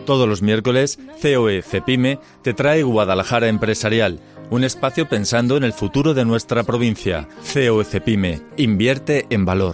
Todos los miércoles, COE Cepime te trae Guadalajara Empresarial, un espacio pensando en el futuro de nuestra provincia. COE Cepime, invierte en valor.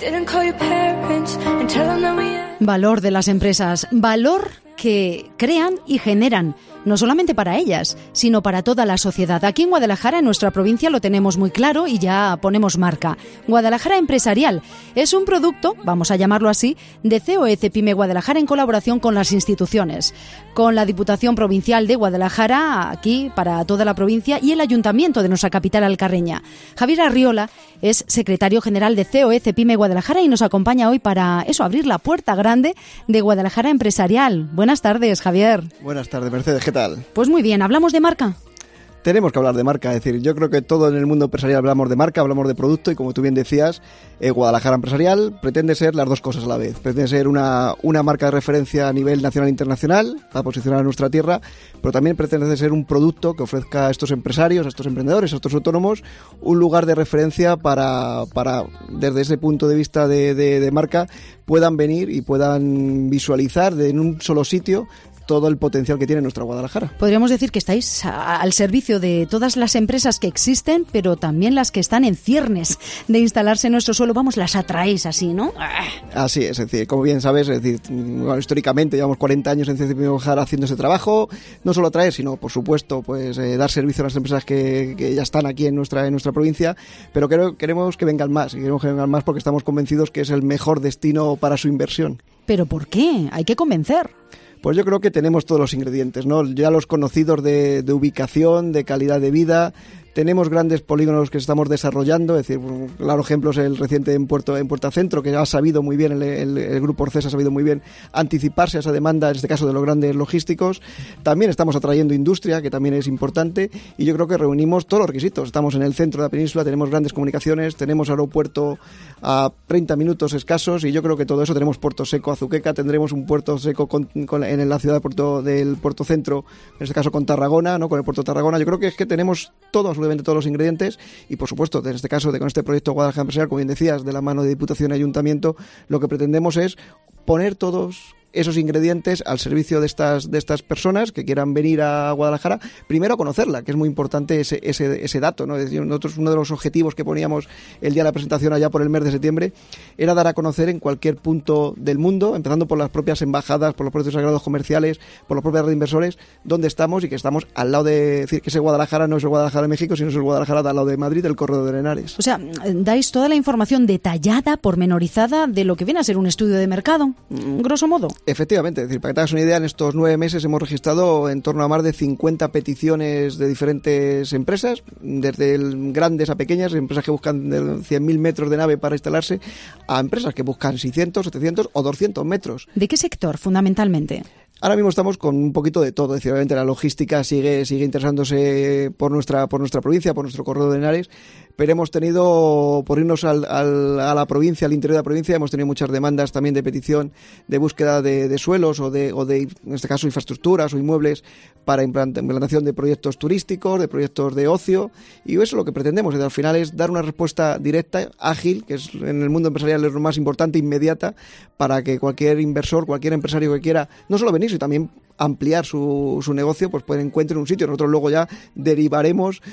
Valor de las empresas, valor que crean y generan, no solamente para ellas, sino para toda la sociedad. Aquí en Guadalajara, en nuestra provincia, lo tenemos muy claro y ya ponemos marca. Guadalajara Empresarial es un producto, vamos a llamarlo así, de COE Cepime Guadalajara en colaboración con las instituciones, con la Diputación Provincial de Guadalajara, aquí para toda la provincia, y el Ayuntamiento de nuestra capital alcarreña. Javier Arriola es secretario general de COE Cepime Guadalajara y nos acompaña hoy para abrir la puerta grande de Guadalajara Empresarial. Buenas tardes, Javier. Buenas tardes, Mercedes, ¿qué tal? Pues muy bien, ¿hablamos de marca? Tenemos que hablar de marca, es decir, yo creo que todo en el mundo empresarial hablamos de marca, hablamos de producto y como tú bien decías, Guadalajara Empresarial pretende ser las dos cosas a la vez. Pretende ser una marca de referencia a nivel nacional e internacional para posicionar a nuestra tierra, pero también pretende ser un producto que ofrezca a estos empresarios, a estos emprendedores, a estos autónomos, un lugar de referencia para desde ese punto de vista de marca, puedan venir y puedan visualizar en un solo sitio todo el potencial que tiene nuestra Guadalajara. Podríamos decir que estáis al servicio de todas las empresas que existen, pero también las que están en ciernes de instalarse en nuestro suelo, las atraéis así, ¿no? Así es decir, como bien sabes, históricamente llevamos 40 años en Cepime Guadalajara haciendo ese trabajo, no solo atraer, sino por supuesto dar servicio a las empresas que ya están aquí en nuestra provincia, pero queremos que vengan más, porque estamos convencidos que es el mejor destino para su inversión. ¿Pero por qué? Hay que convencer. Pues yo creo que tenemos todos los ingredientes, ¿no? Ya los conocidos de ubicación, de calidad de vida. Tenemos grandes polígonos que estamos desarrollando, es decir, un claro ejemplo es el reciente en Puerta Centro, que ha sabido muy bien, el Grupo Orcesa ha sabido muy bien anticiparse a esa demanda, en este caso de los grandes logísticos. También estamos atrayendo industria, que también es importante, y yo creo que reunimos todos los requisitos. Estamos en el centro de la península, tenemos grandes comunicaciones, tenemos aeropuerto a 30 minutos escasos, y yo creo que todo eso, tenemos puerto seco Azuqueca, tendremos un puerto seco en la ciudad del Puerto Centro, en este caso con Tarragona, ¿no? Con el puerto de Tarragona. Yo creo que es que tenemos absolutamente todos los ingredientes y por supuesto en este caso con este proyecto Guadalajara Empresarial, como bien decías, de la mano de Diputación y Ayuntamiento, lo que pretendemos es poner todos esos ingredientes al servicio de estas personas que quieran venir a Guadalajara, primero a conocerla, que es muy importante ese dato, ¿no? Es decir, nosotros uno de los objetivos que poníamos el día de la presentación allá por el mes de septiembre era dar a conocer en cualquier punto del mundo, empezando por las propias embajadas, por los propios agradados comerciales, por las propias redes de inversores, donde estamos y que estamos al lado de decir que ese Guadalajara no es el Guadalajara de México, sino es el Guadalajara de al lado de Madrid, del Corredor de Henares. O sea, dais toda la información detallada, pormenorizada de lo que viene a ser un estudio de mercado, grosso modo. Efectivamente, es decir, para que te hagas una idea, en estos 9 meses hemos registrado en torno a más de 50 peticiones de diferentes empresas, desde grandes a pequeñas, empresas que buscan de 100.000 metros de nave para instalarse, a empresas que buscan 600, 700 o 200 metros. ¿De qué sector, fundamentalmente? Ahora mismo estamos con un poquito de todo, es decir, obviamente la logística sigue interesándose por nuestra provincia, por nuestro corredor de Henares, pero hemos tenido, por irnos a la provincia, al interior de la provincia, hemos tenido muchas demandas también de petición de búsqueda de suelos o de, en este caso, infraestructuras o inmuebles para implantación de proyectos turísticos, de proyectos de ocio, y eso es lo que pretendemos, al final es dar una respuesta directa, ágil, que es en el mundo empresarial es lo más importante, inmediata, para que cualquier inversor, cualquier empresario que quiera, no solo venir, sino también ampliar su negocio, pues encuentre un sitio. Nosotros luego ya derivaremos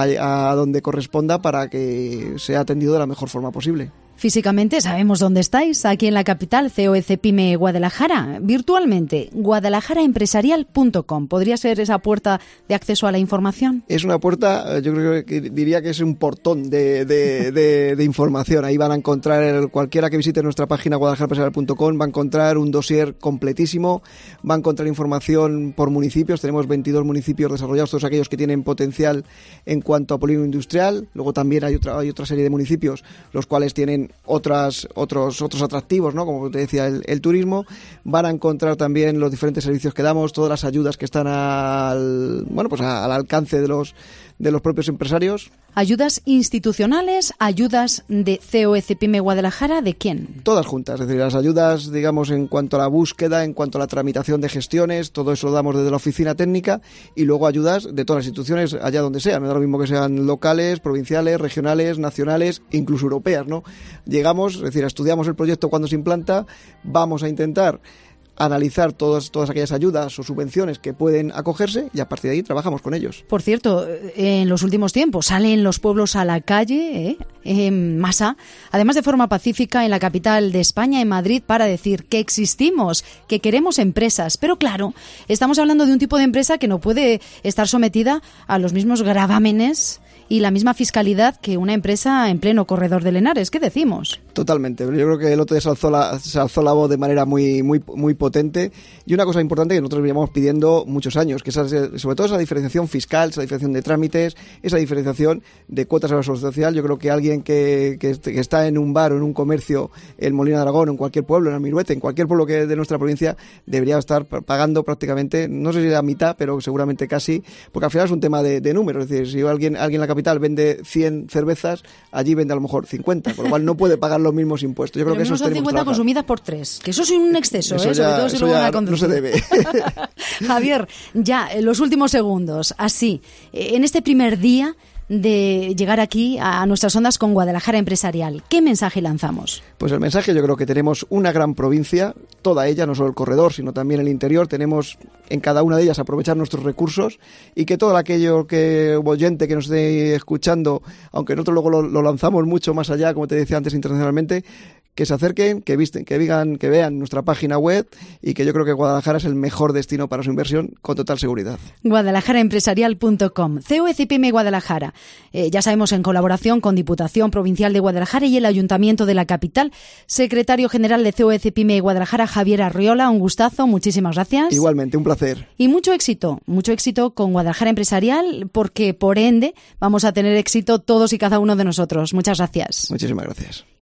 a donde corresponda para que sea atendido de la mejor forma posible. Físicamente sabemos dónde estáis, aquí en la capital, COE Cepime Guadalajara. Virtualmente, guadalajaraempresarial.com. ¿Podría ser esa puerta de acceso a la información? Es una puerta, yo creo que diría que es un portón de información. Ahí van a encontrar, cualquiera que visite nuestra página guadalajaraempresarial.com va a encontrar un dossier completísimo, va a encontrar información por municipios. Tenemos 22 municipios desarrollados, todos aquellos que tienen potencial en cuanto a polígono industrial. Luego también hay otra serie de municipios, los cuales tienen otros atractivos, ¿no? Como te decía, el turismo. Van a encontrar también los diferentes servicios que damos, todas las ayudas que están al alcance de los propios empresarios. ¿Ayudas institucionales? ¿Ayudas de COE Cepime Guadalajara? ¿De quién? Todas juntas, es decir, las ayudas, digamos, en cuanto a la búsqueda, en cuanto a la tramitación de gestiones, todo eso lo damos desde la oficina técnica, y luego ayudas de todas las instituciones, allá donde sea, me da lo mismo que sean locales, provinciales, regionales, nacionales, incluso europeas, ¿no? Llegamos, es decir, estudiamos el proyecto cuando se implanta, vamos a intentar analizar todas aquellas ayudas o subvenciones que pueden acogerse y a partir de ahí trabajamos con ellos. Por cierto, en los últimos tiempos salen los pueblos a la calle en masa, además de forma pacífica en la capital de España, en Madrid, para decir que existimos, que queremos empresas. Pero claro, estamos hablando de un tipo de empresa que no puede estar sometida a los mismos gravámenes y la misma fiscalidad que una empresa en pleno corredor del Henares. ¿Qué decimos? Totalmente. Yo creo que el otro día se alzó la voz de manera muy potente. Y una cosa importante que nosotros veníamos pidiendo muchos años, que es sobre todo esa diferenciación fiscal, esa diferenciación de trámites, esa diferenciación de cuotas a la seguridad social. Yo creo que alguien que está en un bar o en un comercio en Molina de Aragón, en cualquier pueblo, en Almiruete, en cualquier pueblo que de nuestra provincia, debería estar pagando prácticamente, no sé si la mitad, pero seguramente casi, porque al final es un tema de números. Es decir, si alguien en la capital vende 100 cervezas, allí vende a lo mejor 50, por lo cual no puede pagar los mismos impuestos. Yo creo que eso son 50 consumidas por 3, que eso es un exceso, sobre todo si luego van a conducir. No se debe. Javier, ya en los últimos segundos, así, en este primer día de llegar aquí a nuestras ondas con Guadalajara Empresarial, ¿qué mensaje lanzamos? Pues el mensaje, yo creo que tenemos una gran provincia, toda ella, no solo el corredor, sino también el interior. Tenemos en cada una de ellas aprovechar nuestros recursos y que todo aquello oyente que nos esté escuchando, aunque nosotros luego lo lanzamos mucho más allá, como te decía antes, internacionalmente, que se acerquen, que vean nuestra página web y que yo creo que Guadalajara es el mejor destino para su inversión con total seguridad. Guadalajaraempresarial.com, COECPM Guadalajara. Ya sabemos, en colaboración con Diputación Provincial de Guadalajara y el Ayuntamiento de la capital. Secretario General de COECPM Guadalajara, Javier Arriola, un gustazo, muchísimas gracias. Igualmente, un placer. Y mucho éxito con Guadalajara Empresarial, porque por ende vamos a tener éxito todos y cada uno de nosotros. Muchas gracias. Muchísimas gracias.